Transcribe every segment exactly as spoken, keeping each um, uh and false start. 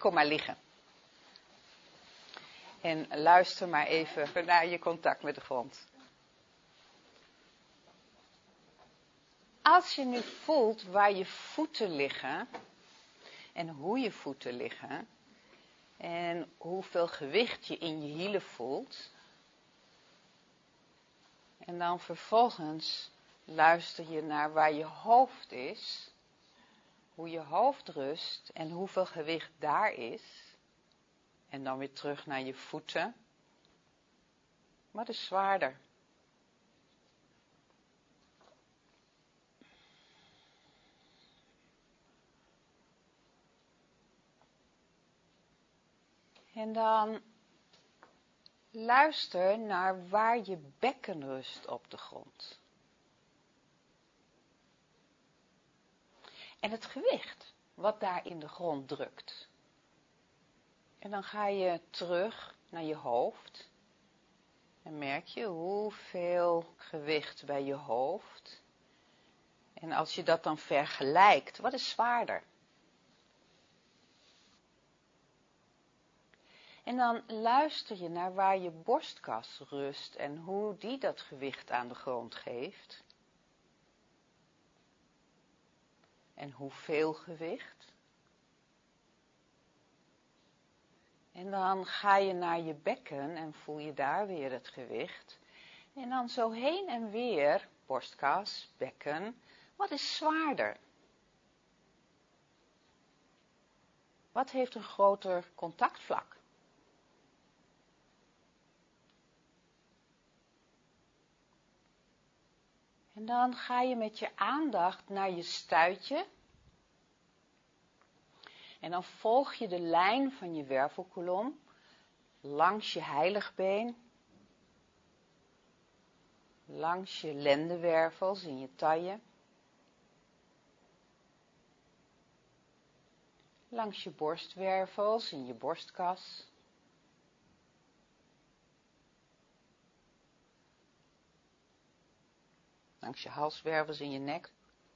Kom maar liggen. En luister maar even naar je contact met de grond. Als je nu voelt waar je voeten liggen en hoe je voeten liggen en hoeveel gewicht je in je hielen voelt. En dan vervolgens luister je naar waar je hoofd is, hoe je hoofd rust en hoeveel gewicht daar is. En dan weer terug naar je voeten. Wat is zwaarder? En dan luister naar waar je bekken rust op de grond. En het gewicht wat daar in de grond drukt. En dan ga je terug naar je hoofd. En merk je hoeveel gewicht bij je hoofd. En als je dat dan vergelijkt, wat is zwaarder? En dan luister je naar waar je borstkas rust en hoe die dat gewicht aan de grond geeft. En hoeveel gewicht. En dan ga je naar je bekken en voel je daar weer het gewicht. En dan zo heen en weer, borstkas, bekken, wat is zwaarder? Wat heeft een groter contactvlak? En dan ga je met je aandacht naar je stuitje. En dan volg je de lijn van je wervelkolom langs je heiligbeen, langs je lendenwervels in je taille, langs je borstwervels in je borstkas, langs je halswervels in je nek.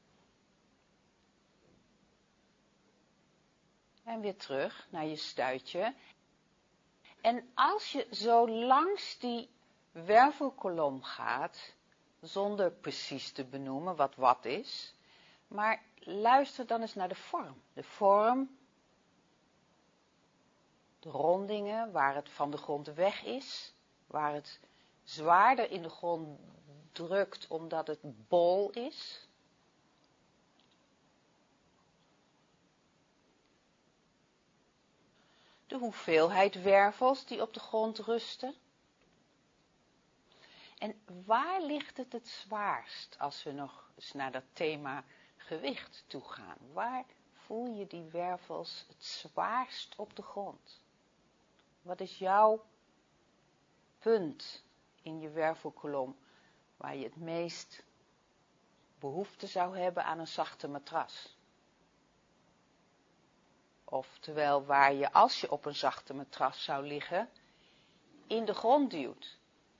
En weer terug naar je stuitje. En als je zo langs die wervelkolom gaat, zonder precies te benoemen wat wat is, maar luister dan eens naar de vorm. De vorm, de rondingen, waar het van de grond weg is, waar het zwaarder in de grond drukt omdat het bol is. De hoeveelheid wervels die op de grond rusten. En waar ligt het het zwaarst als we nog eens naar dat thema gewicht toe gaan? Waar voel je die wervels het zwaarst op de grond? Wat is jouw punt in je wervelkolom waar je het meest behoefte zou hebben aan een zachte matras? Oftewel waar je, als je op een zachte matras zou liggen, in de grond duwt.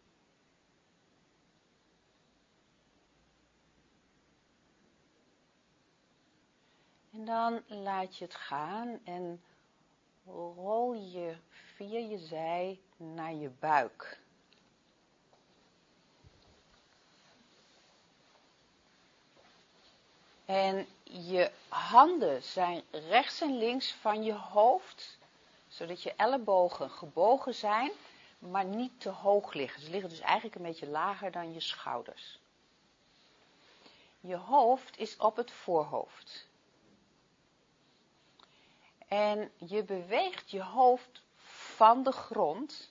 En dan laat je het gaan en rol je via je zij naar je buik. En je handen zijn rechts en links van je hoofd, zodat je ellebogen gebogen zijn, maar niet te hoog liggen. Ze liggen dus eigenlijk een beetje lager dan je schouders. Je hoofd is op het voorhoofd. En je beweegt je hoofd van de grond.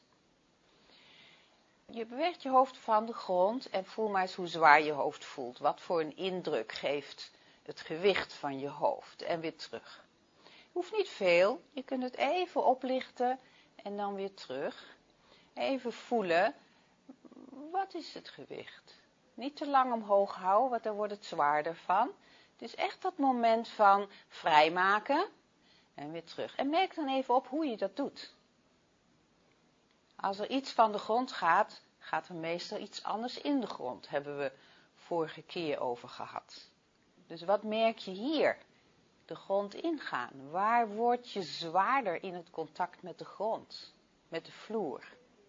Je beweegt je hoofd van de grond en voel maar eens hoe zwaar je hoofd voelt. Wat voor een indruk geeft het gewicht van je hoofd. En weer terug. Hoeft niet veel. Je kunt het even oplichten en dan weer terug. Even voelen. Wat is het gewicht? Niet te lang omhoog houden, want daar wordt het zwaarder van. Het is echt dat moment van vrijmaken en weer terug. En merk dan even op hoe je dat doet. Als er iets van de grond gaat, gaat er meestal iets anders in de grond. Hebben we vorige keer over gehad. Dus wat merk je hier? de grond ingaan? Waar word je zwaarder in het contact met de grond, met de vloer?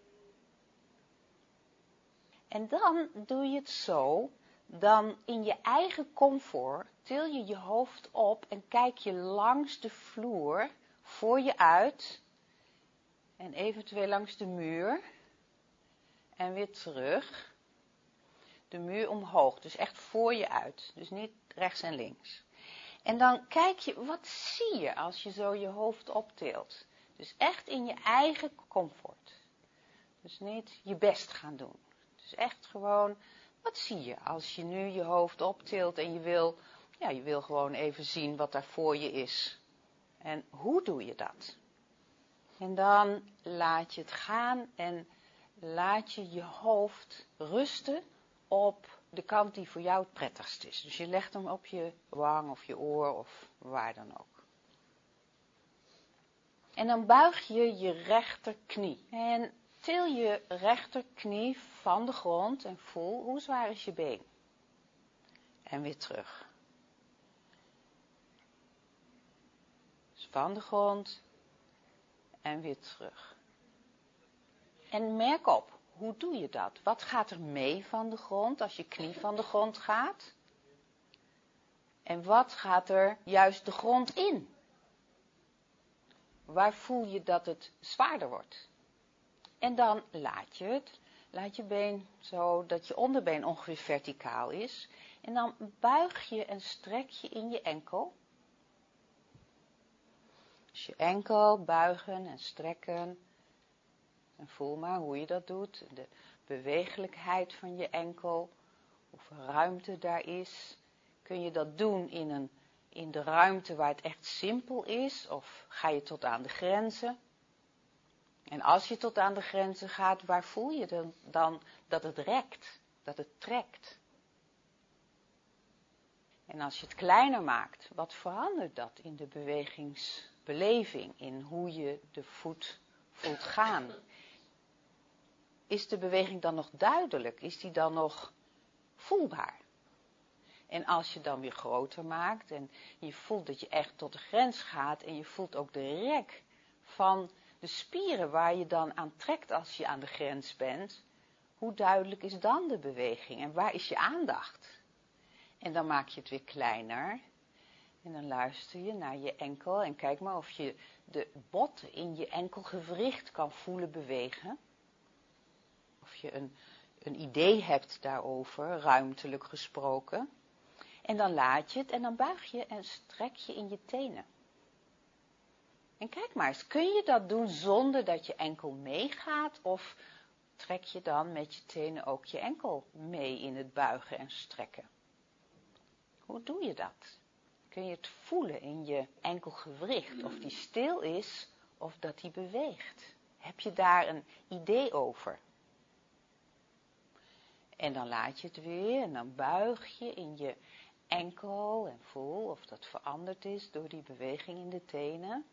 En dan doe je het zo, dan in je eigen comfort til je je hoofd op en kijk je langs de vloer voor je uit en eventueel langs de muur en weer terug. De muur omhoog, dus echt voor je uit, dus niet rechts en links. En dan kijk je, wat zie je als je zo je hoofd optilt? Dus echt in je eigen comfort. Dus niet je best gaan doen. Dus echt gewoon, wat zie je als je nu je hoofd optilt en je wil, ja, je wil gewoon even zien wat daar voor je is. En hoe doe je dat? En dan laat je het gaan en laat je je hoofd rusten op de kant die voor jou het prettigst is. Dus je legt hem op je wang of je oor of waar dan ook. En dan buig je je rechterknie. En til je rechterknie van de grond en voel hoe zwaar is je been. En weer terug. Dus van de grond en weer terug. En merk op, hoe doe je dat? Wat gaat er mee van de grond als je knie van de grond gaat? En wat gaat er juist de grond in? Waar voel je dat het zwaarder wordt? En dan laat je het, laat je been zo dat je onderbeen ongeveer verticaal is. En dan buig je en strek je in je enkel. Dus je enkel buigen en strekken. En voel maar hoe je dat doet. De bewegelijkheid van je enkel. Hoeveel ruimte daar is. Kun je dat doen in, een, in de ruimte waar het echt simpel is? Of ga je tot aan de grenzen? En als je tot aan de grenzen gaat, waar voel je dan, dan dat het rekt? Dat het trekt? En als je het kleiner maakt, wat verandert dat in de bewegingsbeleving? In hoe je de voet voelt gaan? Is de beweging dan nog duidelijk? Is die dan nog voelbaar? En als je dan weer groter maakt en je voelt dat je echt tot de grens gaat en je voelt ook de rek van de spieren waar je dan aan trekt als je aan de grens bent, hoe duidelijk is dan de beweging en waar is je aandacht? En dan maak je het weer kleiner en dan luister je naar je enkel en kijk maar of je de botten in je enkelgewricht kan voelen bewegen. Of je een, een idee hebt daarover, ruimtelijk gesproken. En dan laat je het en dan buig je en strek je in je tenen. En kijk maar eens, kun je dat doen zonder dat je enkel meegaat? Of trek je dan met je tenen ook je enkel mee in het buigen en strekken? Hoe doe je dat? Kun je het voelen in je enkelgewricht? Of die stil is of dat die beweegt? Heb je daar een idee over? En dan laat je het weer en dan buig je in je enkel en voel of dat veranderd is door die beweging in de tenen.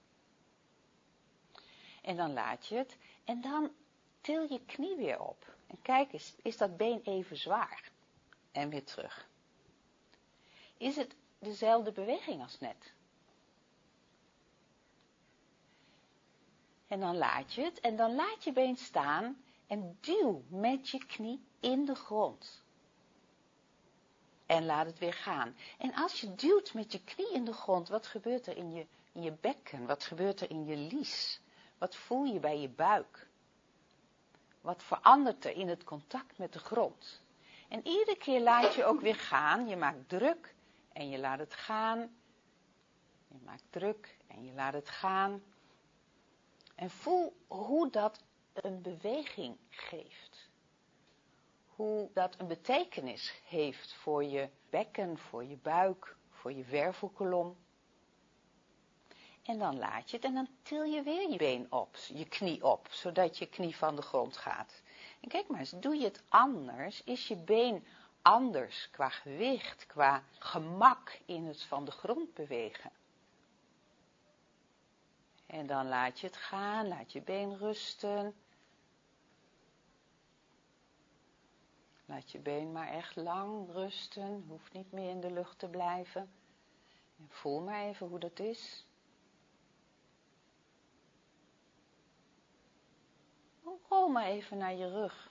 En dan laat je het en dan til je knie weer op. En kijk eens, is dat been even zwaar? En weer terug. Is het dezelfde beweging als net? En dan laat je het en dan laat je been staan en duw met je knie in de grond. En laat het weer gaan. En als je duwt met je knie in de grond, wat gebeurt er in je, in je bekken? Wat gebeurt er in je lies? Wat voel je bij je buik? Wat verandert er in het contact met de grond? En iedere keer laat je ook weer gaan. Je maakt druk en je laat het gaan. Je maakt druk en je laat het gaan. En voel hoe dat een beweging geeft. Hoe dat een betekenis heeft voor je bekken, voor je buik, voor je wervelkolom. En dan laat je het en dan til je weer je been op, je knie op, zodat je knie van de grond gaat. En kijk maar eens, doe je het anders, is je been anders qua gewicht, qua gemak in het van de grond bewegen. En dan laat je het gaan, laat je been rusten. Laat je been maar echt lang rusten, hoeft niet meer in de lucht te blijven. En voel maar even hoe dat is. Rol maar even naar je rug.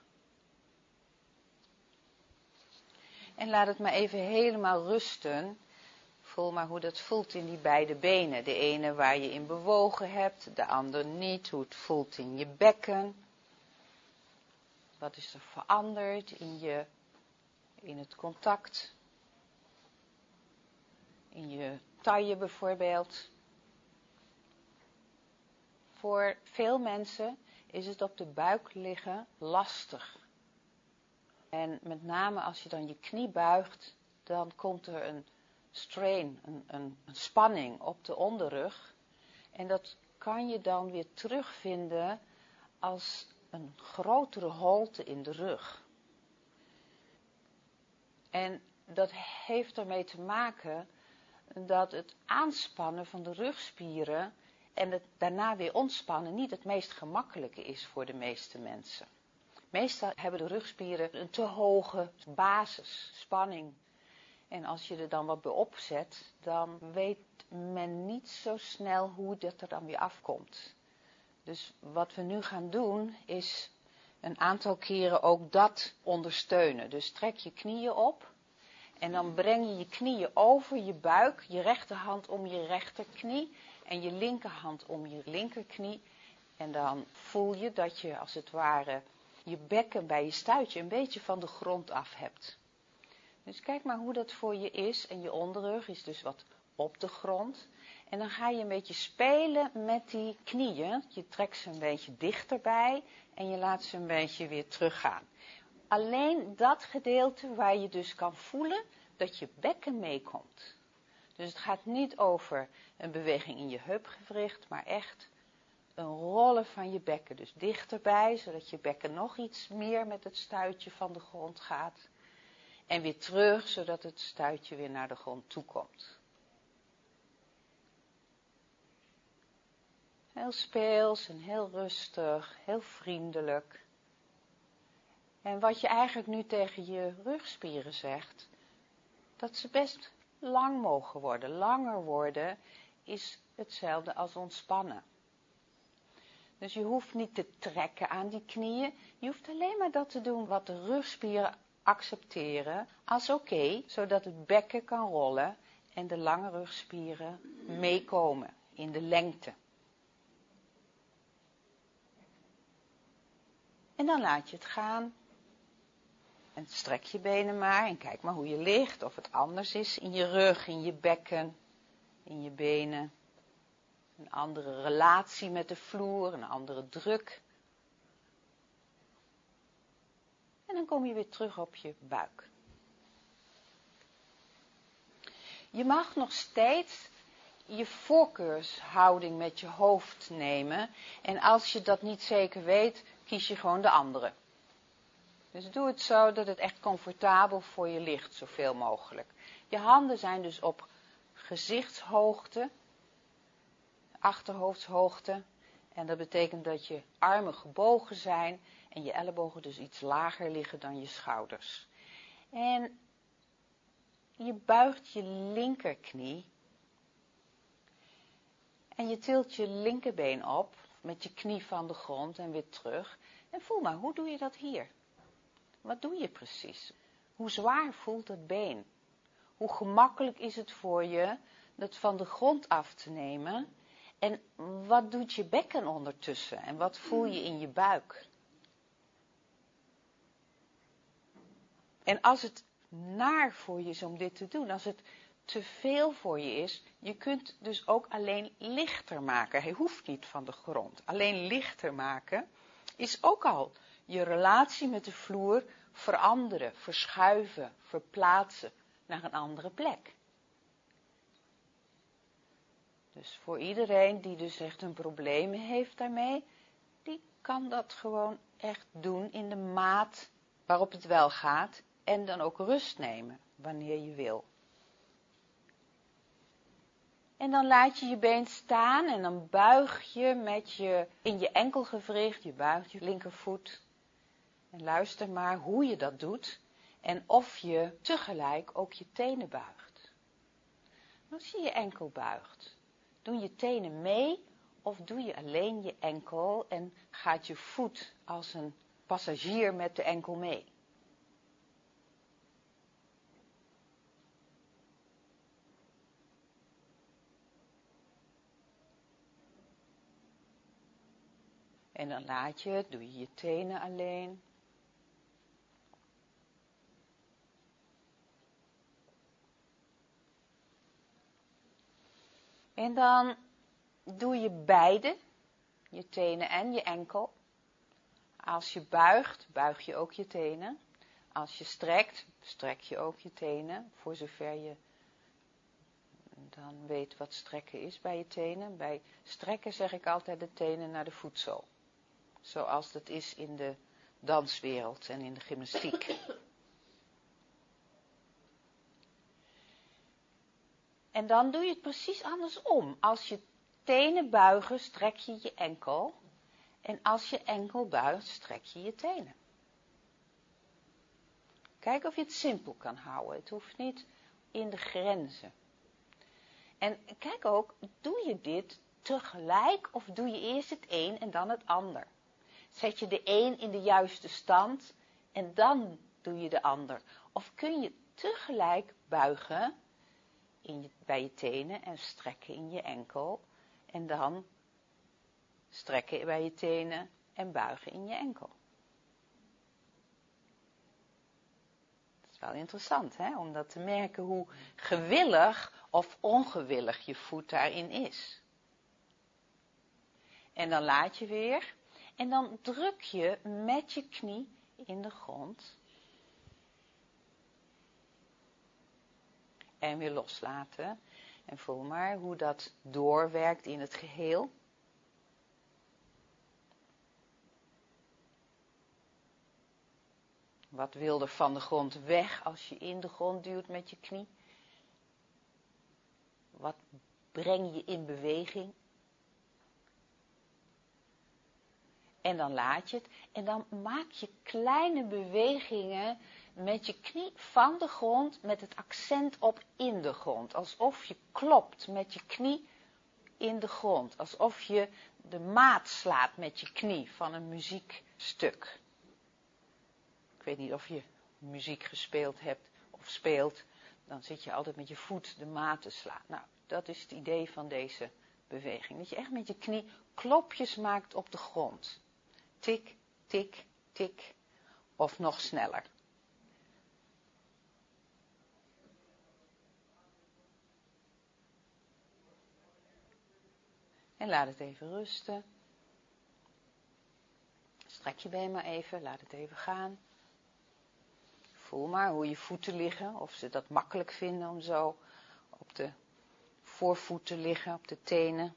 En laat het maar even helemaal rusten. Voel maar hoe dat voelt in die beide benen. De ene waar je in bewogen hebt, de ander niet. Hoe het voelt in je bekken. Wat is er veranderd in, je, in het contact? In je taille bijvoorbeeld. Voor veel mensen is het op de buik liggen lastig. En met name als je dan je knie buigt, dan komt er een strain, een, een, een spanning op de onderrug. En dat kan je dan weer terugvinden als een grotere holte in de rug. En dat heeft ermee te maken dat het aanspannen van de rugspieren en het daarna weer ontspannen niet het meest gemakkelijke is voor de meeste mensen. Meestal hebben de rugspieren een te hoge basisspanning. En als je er dan wat bij opzet, dan weet men niet zo snel hoe dat er dan weer afkomt. Dus wat we nu gaan doen, is een aantal keren ook dat ondersteunen. Dus trek je knieën op en dan breng je je knieën over je buik, je rechterhand om je rechterknie en je linkerhand om je linkerknie. En dan voel je dat je als het ware je bekken bij je stuitje een beetje van de grond af hebt. Dus kijk maar hoe dat voor je is. En je onderrug is dus wat op de grond. En dan ga je een beetje spelen met die knieën. Je trekt ze een beetje dichterbij en je laat ze een beetje weer teruggaan. Alleen dat gedeelte waar je dus kan voelen dat je bekken meekomt. Dus het gaat niet over een beweging in je heupgewricht, maar echt een rollen van je bekken. Dus dichterbij, zodat je bekken nog iets meer met het stuitje van de grond gaat. En weer terug, zodat het stuitje weer naar de grond toe komt. Heel speels en heel rustig, heel vriendelijk. En wat je eigenlijk nu tegen je rugspieren zegt, dat ze best lang mogen worden. Langer worden is hetzelfde als ontspannen. Dus je hoeft niet te trekken aan die knieën. Je hoeft alleen maar dat te doen wat de rugspieren accepteren als oké, zodat het bekken kan rollen en de lange rugspieren meekomen in de lengte. En dan laat je het gaan. En strek je benen maar en kijk maar hoe je ligt, of het anders is in je rug, in je bekken, in je benen. Een andere relatie met de vloer, een andere druk. En dan kom je weer terug op je buik. Je mag nog steeds je voorkeurshouding met je hoofd nemen. En als je dat niet zeker weet, kies je gewoon de andere. Dus doe het zo dat het echt comfortabel voor je ligt, zoveel mogelijk. Je handen zijn dus op gezichtshoogte, achterhoofdshoogte. En dat betekent dat je armen gebogen zijn en je ellebogen dus iets lager liggen dan je schouders. En je buigt je linkerknie en je tilt je linkerbeen op met je knie van de grond en weer terug. En voel maar, hoe doe je dat hier? Wat doe je precies? Hoe zwaar voelt het been? Hoe gemakkelijk is het voor je dat van de grond af te nemen? En wat doet je bekken ondertussen? En wat voel je in je buik? En als het naar voor je is om dit te doen, als het te veel voor je is, je kunt dus ook alleen lichter maken. Hij hoeft niet van de grond. Alleen lichter maken is ook al je relatie met de vloer veranderen, verschuiven, verplaatsen naar een andere plek. Dus voor iedereen die dus echt een probleem heeft daarmee, die kan dat gewoon echt doen in de maat waarop het wel gaat en dan ook rust nemen wanneer je wil. En dan laat je je been staan en dan buig je met je in je enkelgewricht, je buigt je linkervoet. En luister maar hoe je dat doet en of je tegelijk ook je tenen buigt. Als je je enkel buigt, doen je tenen mee of doe je alleen je enkel en gaat je voet als een passagier met de enkel mee? En dan laat je het, doe je je tenen alleen. En dan doe je beide, je tenen en je enkel. Als je buigt, buig je ook je tenen. Als je strekt, strek je ook je tenen, voor zover je dan weet wat strekken is bij je tenen. Bij strekken zeg ik altijd de tenen naar de voetzool. Zoals dat is in de danswereld en in de gymnastiek. En dan doe je het precies andersom. Als je tenen buigen, strek je je enkel. En als je enkel buigt, strek je je tenen. Kijk of je het simpel kan houden. Het hoeft niet in de grenzen. En kijk ook, doe je dit tegelijk of doe je eerst het een en dan het ander? Zet je de een in de juiste stand en dan doe je de ander? Of kun je tegelijk buigen in je, bij je tenen en strekken in je enkel en dan strekken bij je tenen en buigen in je enkel? Dat is wel interessant, hè? Om dat te merken hoe gewillig of ongewillig je voet daarin is. En dan laat je weer. En dan druk je met je knie in de grond. En weer loslaten. En voel maar hoe dat doorwerkt in het geheel. Wat wil er van de grond weg als je in de grond duwt met je knie? Wat breng je in beweging? En dan laat je het. En dan maak je kleine bewegingen met je knie van de grond met het accent op in de grond. Alsof je klopt met je knie in de grond. Alsof je de maat slaat met je knie van een muziekstuk. Ik weet niet of je muziek gespeeld hebt of speelt. Dan zit je altijd met je voet de maat te slaan. Nou, dat is het idee van deze beweging. Dat je echt met je knie klopjes maakt op de grond. Tik, tik, tik. Of nog sneller. En laat het even rusten. Strek je been maar even, laat het even gaan. Voel maar hoe je voeten liggen, of ze dat makkelijk vinden om zo op de voorvoet te liggen, op de tenen.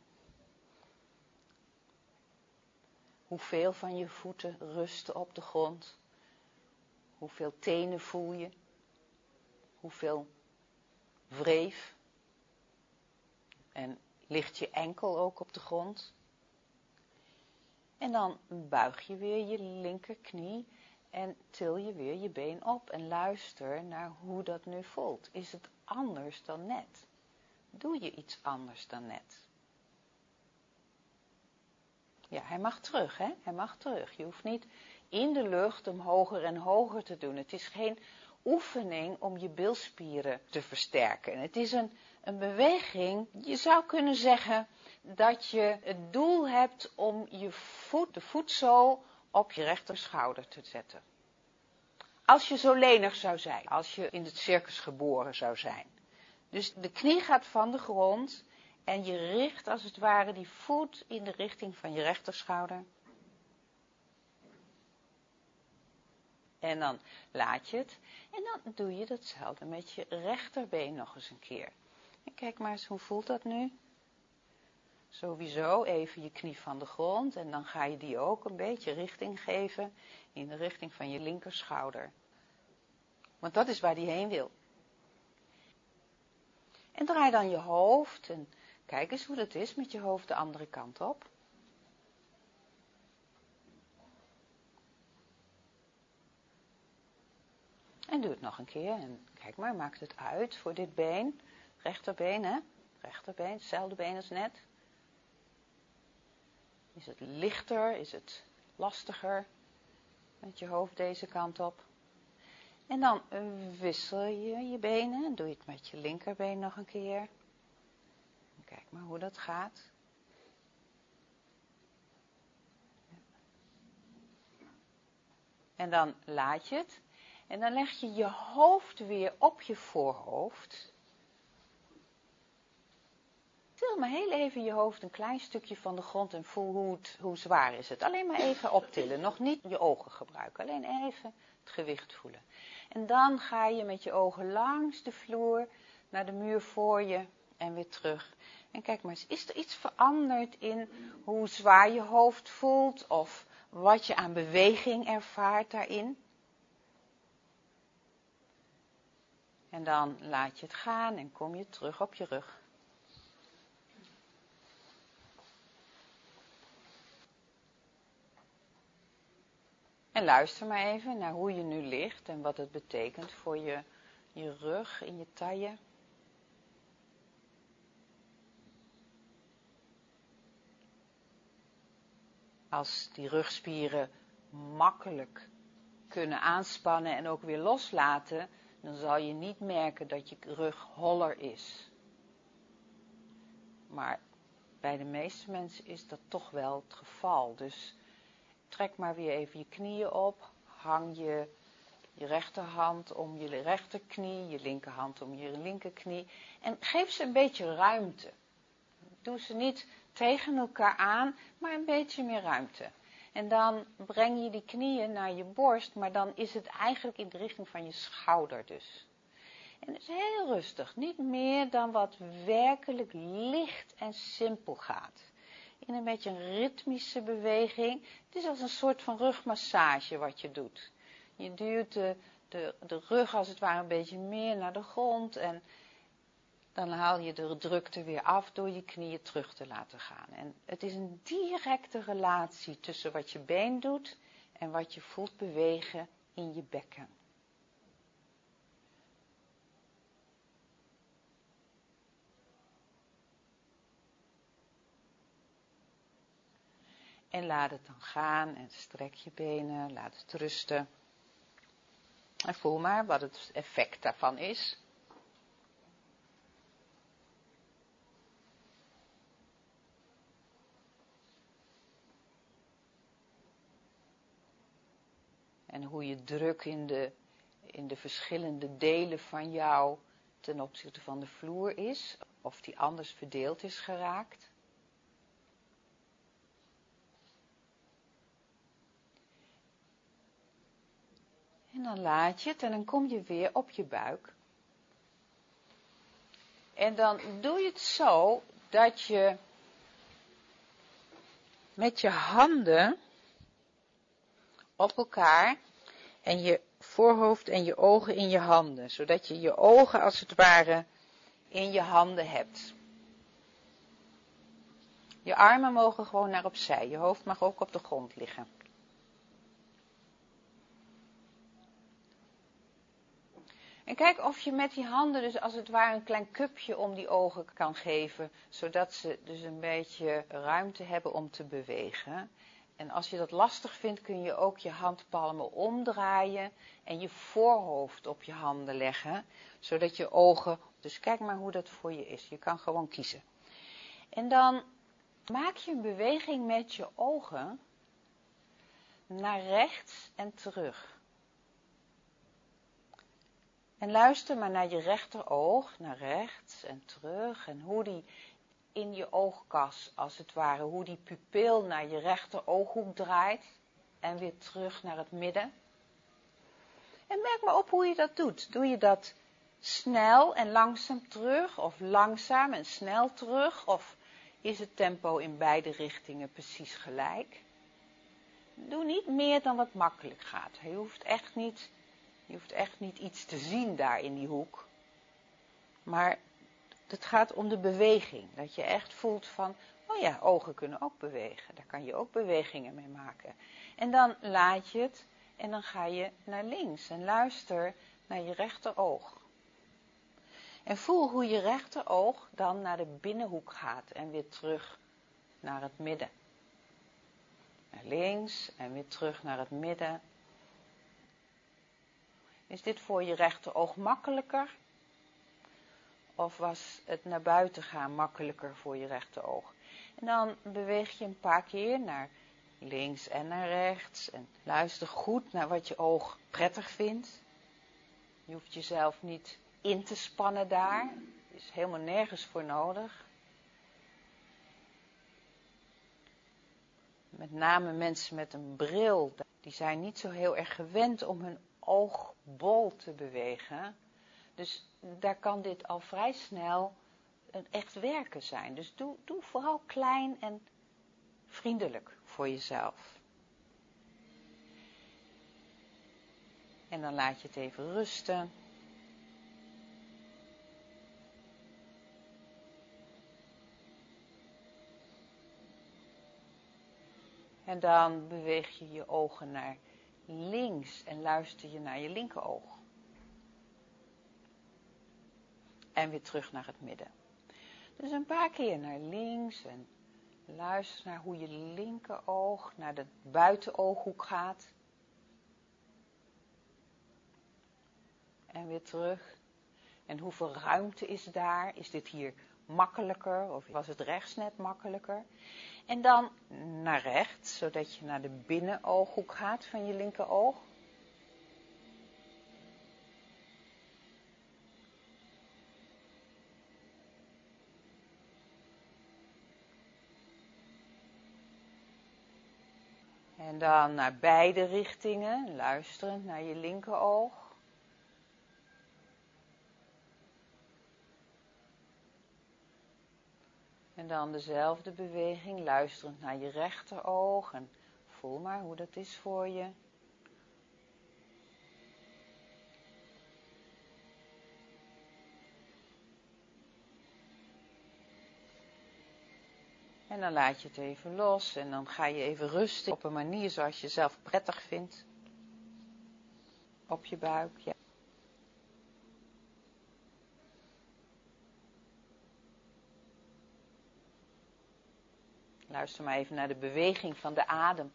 Hoeveel van je voeten rusten op de grond? Hoeveel tenen voel je? Hoeveel wreef? En ligt je enkel ook op de grond? En dan buig je weer je linkerknie en til je weer je been op en luister naar hoe dat nu voelt. Is het anders dan net? Doe je iets anders dan net? Ja, hij mag terug, hè? Hij mag terug. Je hoeft niet in de lucht hem hoger en hoger te doen. Het is geen oefening om je bilspieren te versterken. Het is een, een beweging, je zou kunnen zeggen dat je het doel hebt om je voet, de voetzool, op je rechterschouder te zetten. Als je zo lenig zou zijn, als je in het circus geboren zou zijn. Dus de knie gaat van de grond en je richt als het ware die voet in de richting van je rechterschouder. En dan laat je het. En dan doe je datzelfde met je rechterbeen nog eens een keer. En kijk maar eens, hoe voelt dat nu? Sowieso even je knie van de grond. En dan ga je die ook een beetje richting geven. In de richting van je linkerschouder. Want dat is waar die heen wil. En draai dan je hoofd. En kijk eens hoe dat is met je hoofd de andere kant op. En doe het nog een keer. En kijk maar, maakt het uit voor dit been. rechterbeen, hè? Rechterbeen, hetzelfde been als net. Is het lichter? Is het lastiger? Met je hoofd deze kant op. En dan wissel je je benen. Doe je het met je linkerbeen nog een keer. Kijk maar hoe dat gaat. En dan laat je het. En dan leg je je hoofd weer op je voorhoofd. Til maar heel even je hoofd een klein stukje van de grond en voel hoe, het, hoe zwaar is het. Alleen maar even optillen. Nog niet je ogen gebruiken. Alleen even het gewicht voelen. En dan ga je met je ogen langs de vloer naar de muur voor je en weer terug. En kijk maar eens, is er iets veranderd in hoe zwaar je hoofd voelt of wat je aan beweging ervaart daarin? En dan laat je het gaan en kom je terug op je rug. En luister maar even naar hoe je nu ligt en wat het betekent voor je, je rug in je taille. Als die rugspieren makkelijk kunnen aanspannen en ook weer loslaten, dan zal je niet merken dat je rug holler is. Maar bij de meeste mensen is dat toch wel het geval. Dus trek maar weer even je knieën op. Hang je, je rechterhand om je rechterknie, je linkerhand om je linkerknie. En geef ze een beetje ruimte. Doe ze niet tegen elkaar aan, maar een beetje meer ruimte. En dan breng je die knieën naar je borst, maar dan is het eigenlijk in de richting van je schouder dus. En het is heel rustig, niet meer dan wat werkelijk licht en simpel gaat. In een beetje een ritmische beweging. Het is als een soort van rugmassage wat je doet. Je duwt de, de, de rug als het ware een beetje meer naar de grond en dan haal je de drukte weer af door je knieën terug te laten gaan. En het is een directe relatie tussen wat je been doet en wat je voelt bewegen in je bekken. En laat het dan gaan en strek je benen, laat het rusten. En voel maar wat het effect daarvan is. En hoe je druk in de, in de verschillende delen van jou ten opzichte van de vloer is. Of die anders verdeeld is geraakt. En dan laat je het en dan kom je weer op je buik. En dan doe je het zo dat je met je handen op elkaar en je voorhoofd en je ogen in je handen. Zodat je je ogen als het ware in je handen hebt. Je armen mogen gewoon naar opzij. Je hoofd mag ook op de grond liggen. En kijk of je met die handen dus als het ware een klein cupje om die ogen kan geven. Zodat ze dus een beetje ruimte hebben om te bewegen. En als je dat lastig vindt kun je ook je handpalmen omdraaien. En je voorhoofd op je handen leggen. Zodat je ogen, dus kijk maar hoe dat voor je is. Je kan gewoon kiezen. En dan maak je een beweging met je ogen naar rechts en terug. En luister maar naar je rechteroog, naar rechts en terug. En hoe die in je oogkas, als het ware, hoe die pupil naar je rechterooghoek draait. En weer terug naar het midden. En merk maar op hoe je dat doet. Doe je dat snel en langzaam terug? Of langzaam en snel terug? Of is het tempo in beide richtingen precies gelijk? Doe niet meer dan wat makkelijk gaat. Je hoeft echt niet... Je hoeft echt niet iets te zien daar in die hoek. Maar het gaat om de beweging. Dat je echt voelt van, oh ja, ogen kunnen ook bewegen. Daar kan je ook bewegingen mee maken. En dan laat je het en dan ga je naar links. En luister naar je rechteroog. En voel hoe je rechteroog dan naar de binnenhoek gaat en weer terug naar het midden. Naar links en weer terug naar het midden. Is dit voor je rechteroog makkelijker? Of was het naar buiten gaan makkelijker voor je rechteroog? En dan beweeg je een paar keer naar links en naar rechts. En luister goed naar wat je oog prettig vindt. Je hoeft jezelf niet in te spannen daar. Er is helemaal nergens voor nodig. Met name mensen met een bril, die zijn niet zo heel erg gewend om hun oogbol te bewegen. Dus daar kan dit al vrij snel een echt werken zijn. Dus doe, doe vooral klein en vriendelijk voor jezelf. En dan laat je het even rusten. En dan beweeg je je ogen naar links en luister je naar je linkeroog. En weer terug naar het midden. Dus een paar keer naar links en luister naar hoe je linkeroog naar de buitenooghoek gaat. En weer terug. En hoeveel ruimte is daar? Is dit hier makkelijker of was het rechts net makkelijker? En dan naar rechts, zodat je naar de binnenooghoek gaat van je linkeroog. En dan naar beide richtingen, luisterend naar je linkeroog. En dan dezelfde beweging, luisterend naar je rechteroog. En voel maar hoe dat is voor je. En dan laat je het even los en dan ga je even rusten op een manier zoals je zelf prettig vindt. Op je buik, ja. Luister maar even naar de beweging van de adem.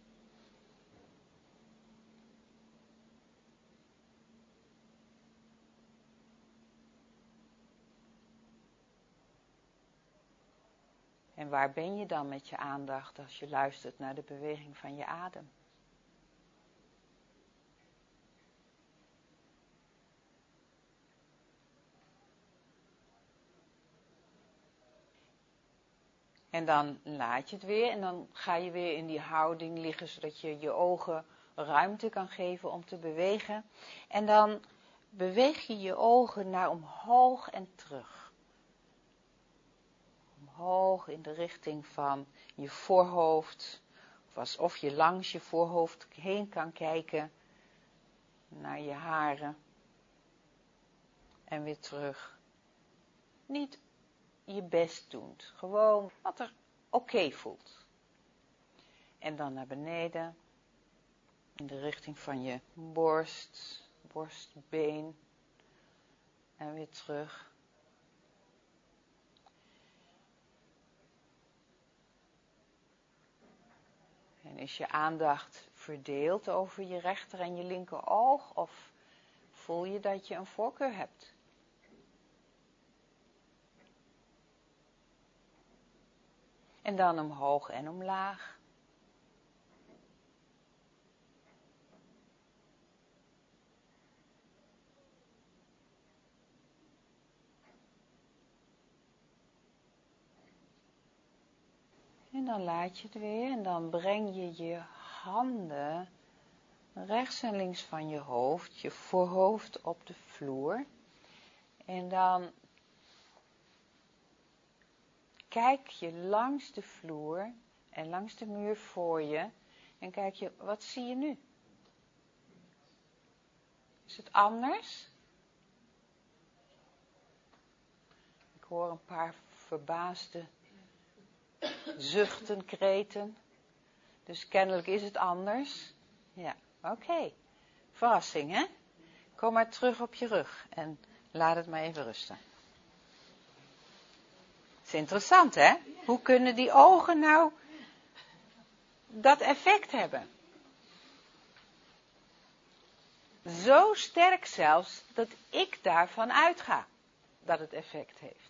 En waar ben je dan met je aandacht als je luistert naar de beweging van je adem? En dan laat je het weer en dan ga je weer in die houding liggen, zodat je je ogen ruimte kan geven om te bewegen. En dan beweeg je je ogen naar omhoog en terug. Omhoog in de richting van je voorhoofd, of alsof je langs je voorhoofd heen kan kijken naar je haren. En weer terug. Niet je best doet. Gewoon wat er oké voelt. En dan naar beneden. In de richting van je borst. Borstbeen. En weer terug. En is je aandacht verdeeld over je rechter en je linker oog? Of voel je dat je een voorkeur hebt? En dan omhoog en omlaag. En dan laat je het weer en dan breng je je handen rechts en links van je hoofd, je voorhoofd op de vloer. En dan kijk je langs de vloer en langs de muur voor je en kijk je, wat zie je nu? Is het anders? Ik hoor een paar verbaasde zuchten, kreten. Dus kennelijk is het anders. Ja, oké. Okay. Verrassing, hè? Kom maar terug op je rug en Laat het maar even rusten. Het is interessant, hè? Hoe kunnen die ogen nou dat effect hebben? Zo sterk zelfs dat ik daarvan uitga dat het effect heeft.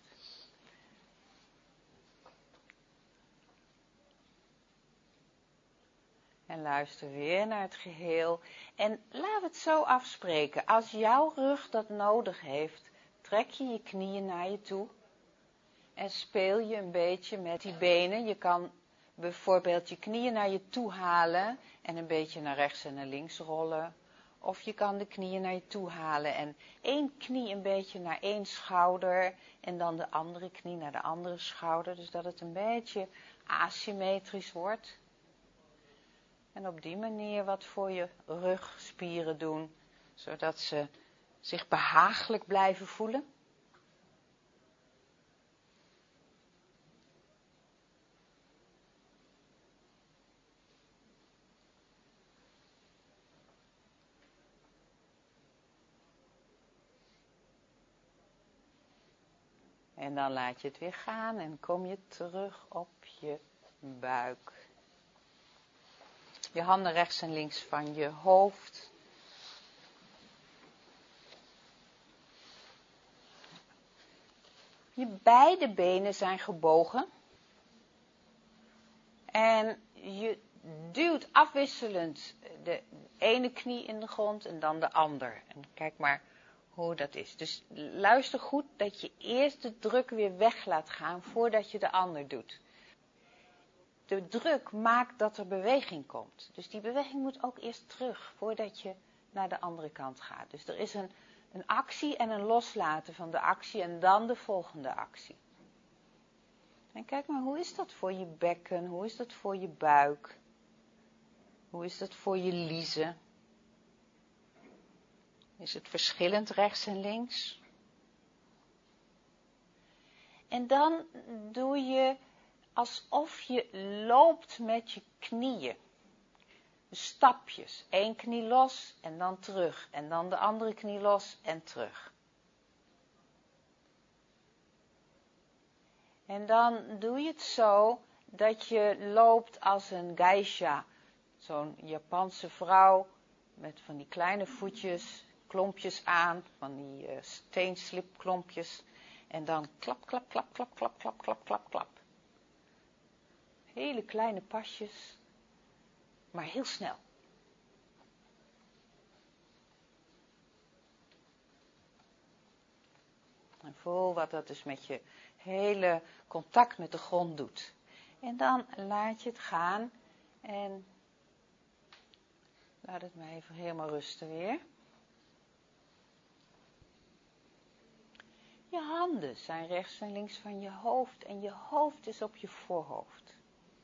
En luister weer naar het geheel. En laat het zo afspreken. Als jouw rug dat nodig heeft, trek je je knieën naar je toe. En speel je een beetje met die benen. Je kan bijvoorbeeld je knieën naar je toe halen en een beetje naar rechts en naar links rollen. Of je kan de knieën naar je toe halen en één knie een beetje naar één schouder en dan de andere knie naar de andere schouder. Dus dat het een beetje asymmetrisch wordt. En op die manier wat voor je rugspieren doen, zodat ze zich behagelijk blijven voelen. En dan laat je het weer gaan en kom je terug op je buik. Je handen rechts en links van je hoofd. Je beide benen zijn gebogen. En je duwt afwisselend de ene knie in de grond en dan de ander. En kijk maar hoe dat is. Dus luister goed dat je eerst de druk weer weg laat gaan voordat je de ander doet. De druk maakt dat er beweging komt. Dus die beweging moet ook eerst terug voordat je naar de andere kant gaat. Dus er is een, een actie en een loslaten van de actie en dan de volgende actie. En kijk maar, hoe is dat voor je bekken? Hoe is dat voor je buik? Hoe is dat voor je liezen? Is het verschillend rechts en links? En dan doe je alsof je loopt met je knieën. Stapjes. Eén knie los en dan terug. En dan de andere knie los en terug. En dan doe je het zo dat je loopt als een geisha. Zo'n Japanse vrouw met van die kleine voetjes, klompjes aan. Van die uh, steenslipklompjes. En dan klap, klap, klap, klap, klap, klap, klap, klap, klap. Hele kleine pasjes. Maar heel snel. En voel wat dat dus met je hele contact met de grond doet. En dan laat je het gaan. En laat het maar even helemaal rusten weer. Je handen zijn rechts en links van je hoofd. En je hoofd is op je voorhoofd.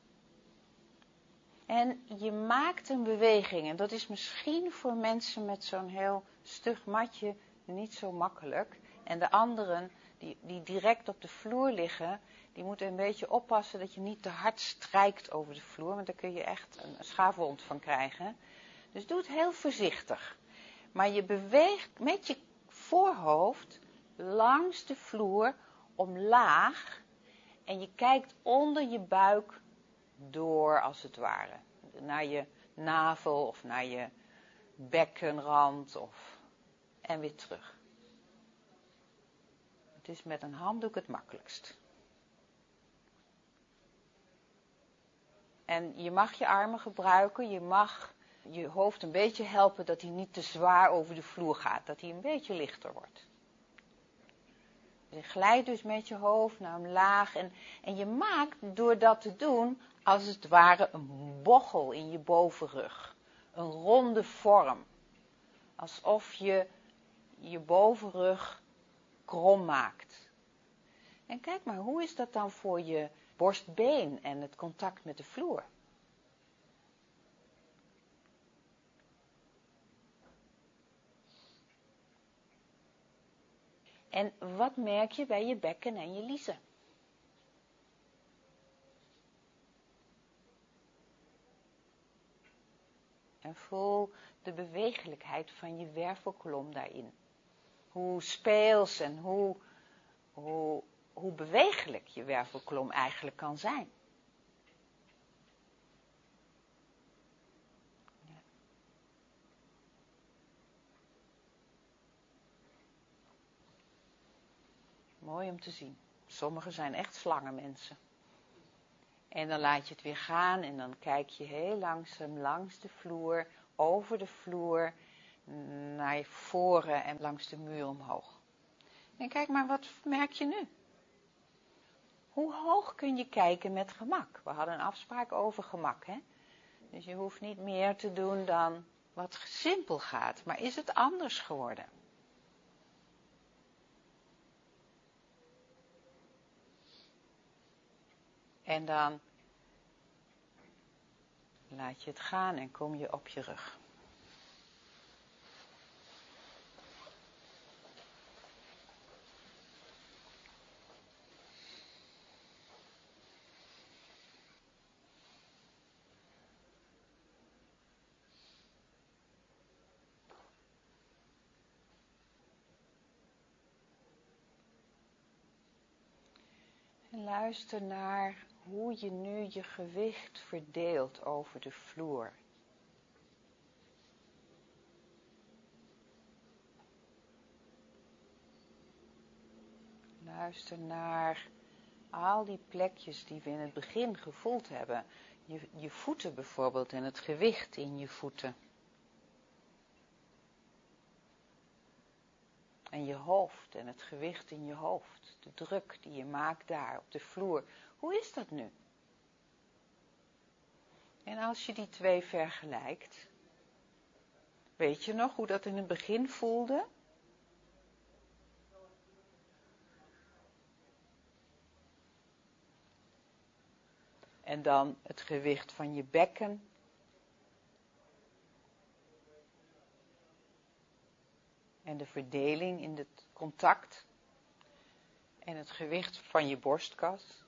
En je maakt een beweging. En dat is misschien voor mensen met zo'n heel stug matje niet zo makkelijk. En de anderen die, die direct op de vloer liggen, die moeten een beetje oppassen dat je niet te hard strijkt over de vloer. Want daar kun je echt een schaafwond van krijgen. Dus doe het heel voorzichtig. Maar je beweegt met je voorhoofd langs de vloer omlaag. En je kijkt onder je buik door als het ware. Naar je navel of naar je bekkenrand of, en weer terug. Het is met een handdoek het makkelijkst. En je mag je armen gebruiken, je mag je hoofd een beetje helpen dat hij niet te zwaar over de vloer gaat, dat hij een beetje lichter wordt. Je glijdt dus met je hoofd naar omlaag en, en je maakt door dat te doen als het ware een bochel in je bovenrug. Een ronde vorm. Alsof je je bovenrug krom maakt. En kijk maar, hoe is dat dan voor je borstbeen en het contact met de vloer? En wat merk je bij je bekken en je liezen? En voel de bewegelijkheid van je wervelkolom daarin. hoe speels en hoe, hoe, hoe bewegelijk je wervelkolom eigenlijk kan zijn. Ja. Mooi om te zien. Sommigen zijn echt slangenmensen. En dan laat je het weer gaan en dan kijk je heel langzaam langs de vloer, over de vloer, naar voren en langs de muur omhoog. En kijk maar, wat merk je nu? Hoe hoog kun je kijken met gemak? We hadden een afspraak over gemak, hè? Dus je hoeft niet meer te doen dan wat simpel gaat. Maar is het anders geworden? En dan laat je het gaan en kom je op je rug. En luister naar hoe je nu je gewicht verdeelt over de vloer. Luister naar al die plekjes die we in het begin gevoeld hebben. Je, je voeten bijvoorbeeld en het gewicht in je voeten. En je hoofd en het gewicht in je hoofd. De druk die je maakt daar op de vloer. Hoe is dat nu? En als je die twee vergelijkt. Weet je nog hoe dat in het begin voelde? En dan het gewicht van je bekken. En de verdeling in het contact. En het gewicht van je borstkas.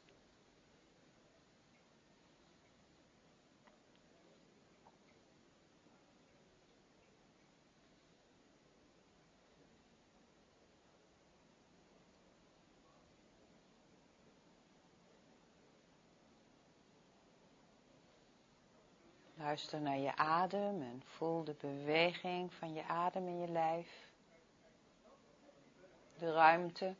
Luister naar je adem en voel de beweging van je adem in je lijf. De ruimte.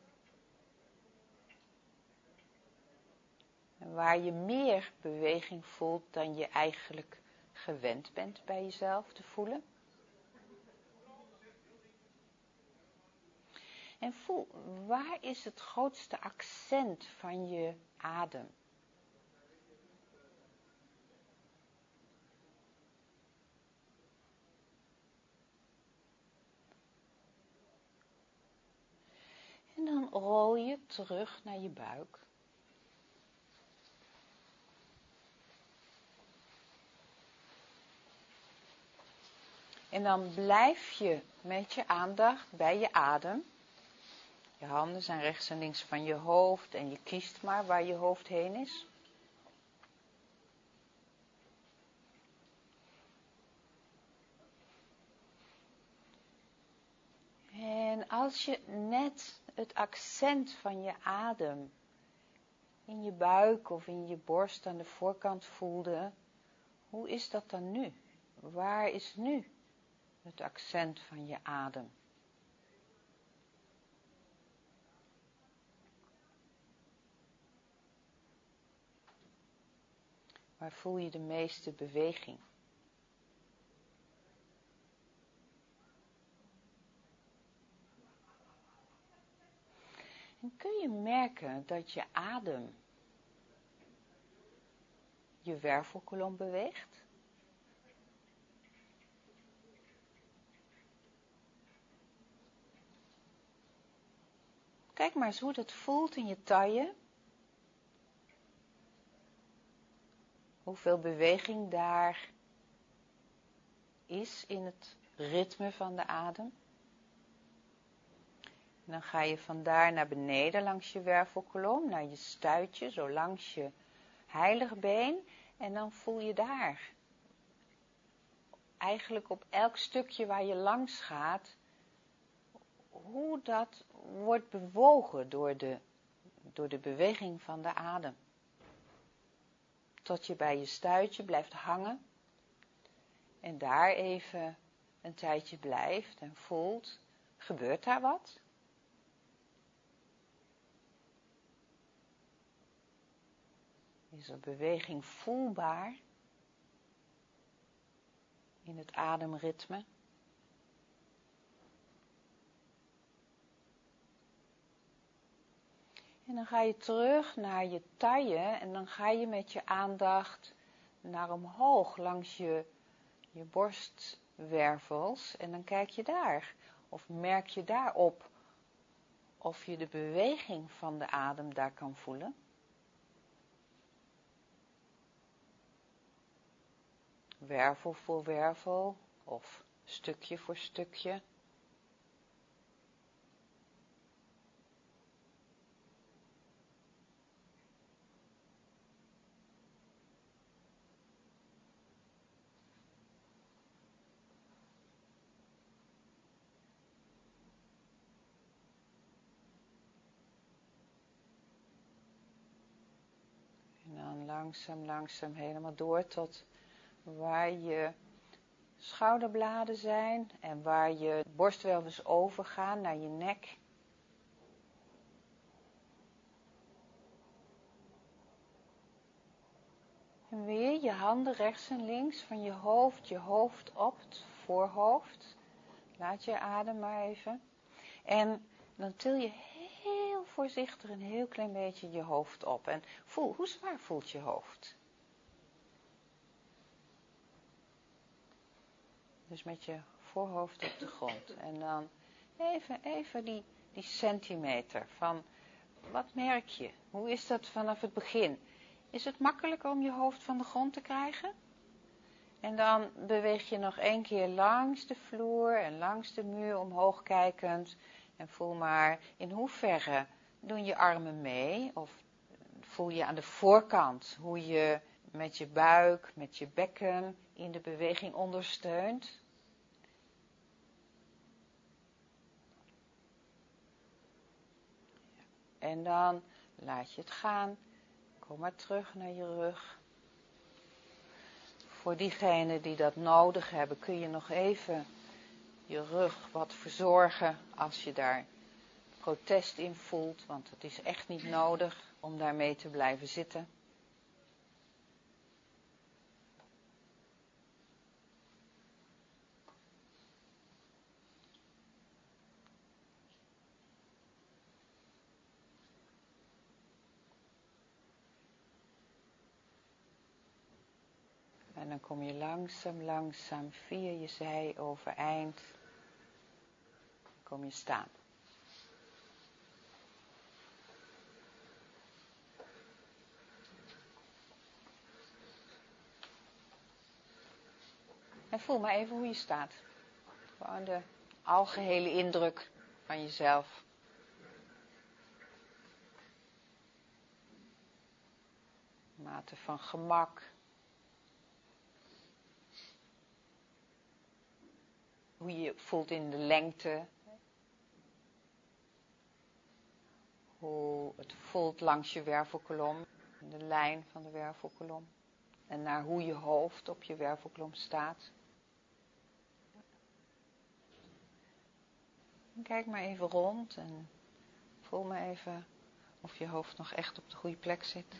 En waar je meer beweging voelt dan je eigenlijk gewend bent bij jezelf te voelen. En voel, waar is het grootste accent van je adem? En dan rol je terug naar je buik. En dan blijf je met je aandacht bij je adem. Je handen zijn rechts en links van je hoofd en je kiest maar waar je hoofd heen is. En als je net het accent van je adem in je buik of in je borst aan de voorkant voelde, hoe is dat dan nu? Waar is nu het accent van je adem? Waar voel je de meeste beweging? En kun je merken dat je adem je wervelkolom beweegt? Kijk maar eens hoe dat voelt in je taille. Hoeveel beweging daar is in het ritme van de adem. En dan ga je vandaar naar beneden langs je wervelkolom, naar je stuitje, zo langs je heiligbeen. En dan voel je daar, eigenlijk op elk stukje waar je langs gaat, hoe dat wordt bewogen door de, door de beweging van de adem. Tot je bij je stuitje blijft hangen en daar even een tijdje blijft en voelt, gebeurt daar wat? Is er beweging voelbaar in het ademritme? En dan ga je terug naar je taille en dan ga je met je aandacht naar omhoog langs je, je borstwervels en dan kijk je daar. Of merk je daar op of je de beweging van de adem daar kan voelen. Wervel voor wervel of stukje voor stukje. En dan langzaam, langzaam helemaal door tot waar je schouderbladen zijn en waar je borstwervels overgaan naar je nek. En weer je handen rechts en links van je hoofd, je hoofd op het voorhoofd. Laat je adem maar even. En dan til je heel voorzichtig een heel klein beetje je hoofd op. En voel, hoe zwaar voelt je hoofd? Dus met je voorhoofd op de grond. En dan even, even die, die centimeter van, wat merk je? Hoe is dat vanaf het begin? Is het makkelijker om je hoofd van de grond te krijgen? En dan beweeg je nog één keer langs de vloer en langs de muur omhoog kijkend. En voel maar in hoeverre doen je armen mee? Of voel je aan de voorkant hoe je met je buik, met je bekken in de beweging ondersteunt? En dan laat je het gaan. Kom maar terug naar je rug. Voor diegenen die dat nodig hebben, kun je nog even je rug wat verzorgen als je daar protest in voelt. Want het is echt niet nodig om daarmee te blijven zitten. En dan kom je langzaam, langzaam via je zij overeind. Kom je staan. En voel maar even hoe je staat. Gewoon de algehele indruk van jezelf. Mate van gemak. Hoe je je voelt in de lengte. Hoe het voelt langs je wervelkolom. De lijn van de wervelkolom. En naar hoe je hoofd op je wervelkolom staat. En kijk maar even rond en voel maar even of je hoofd nog echt op de goede plek zit.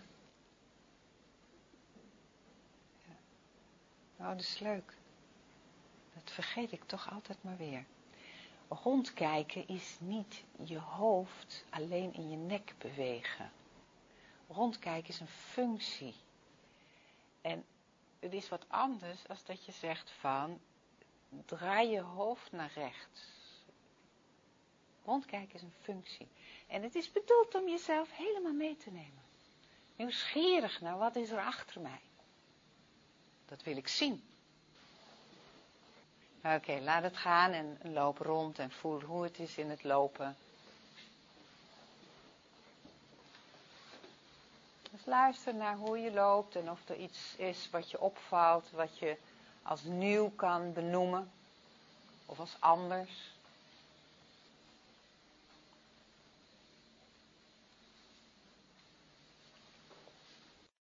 Ja. Nou, dat is leuk. Dat vergeet ik toch altijd maar weer. Rondkijken is niet je hoofd alleen in je nek bewegen. Rondkijken is een functie. En het is wat anders als dat je zegt van, draai je hoofd naar rechts. Rondkijken is een functie. En het is bedoeld om jezelf helemaal mee te nemen. Nieuwsgierig naar wat is er achter mij. Dat wil ik zien. Oké, okay, laat het gaan en loop rond en voel hoe het is in het lopen. Dus luister naar hoe je loopt en of er iets is wat je opvalt, wat je als nieuw kan benoemen of als anders.